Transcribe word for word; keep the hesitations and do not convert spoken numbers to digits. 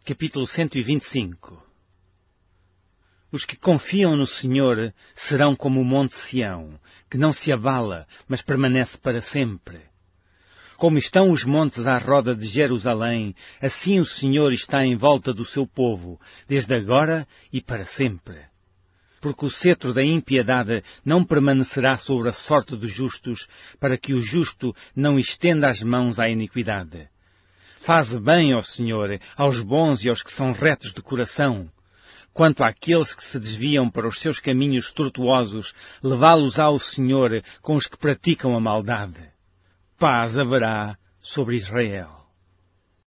Capítulo cento e vinte e cinco. Os que confiam no Senhor serão como o monte Sião, que não se abala, mas permanece para sempre. Como estão os montes à roda de Jerusalém, assim o Senhor está em volta do seu povo, desde agora e para sempre. Porque o cetro da impiedade não permanecerá sobre a sorte dos justos, para que o justo não estenda as mãos à iniquidade. Faze bem, ó Senhor, aos bons e aos que são retos de coração. Quanto àqueles que se desviam para os seus caminhos tortuosos, levá-los-á o Senhor com os que praticam a maldade. Paz haverá sobre Israel.